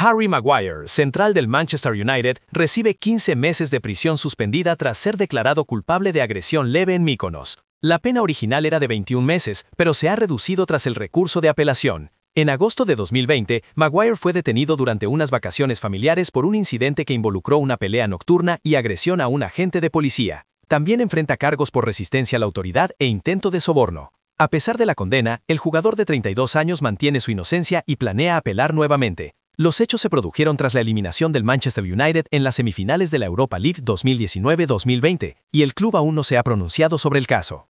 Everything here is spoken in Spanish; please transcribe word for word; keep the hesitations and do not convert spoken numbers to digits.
Harry Maguire, central del Manchester United, recibe quince meses de prisión suspendida tras ser declarado culpable de agresión leve en Mykonos. La pena original era de veintiún meses, pero se ha reducido tras el recurso de apelación. En agosto de dos mil veinte, Maguire fue detenido durante unas vacaciones familiares por un incidente que involucró una pelea nocturna y agresión a un agente de policía. También enfrenta cargos por resistencia a la autoridad e intento de soborno. A pesar de la condena, el jugador de treinta y dos años mantiene su inocencia y planea apelar nuevamente. Los hechos se produjeron tras la eliminación del Manchester United en las semifinales de la Europa League dos mil diecinueve dos mil veinte, y el club aún no se ha pronunciado sobre el caso.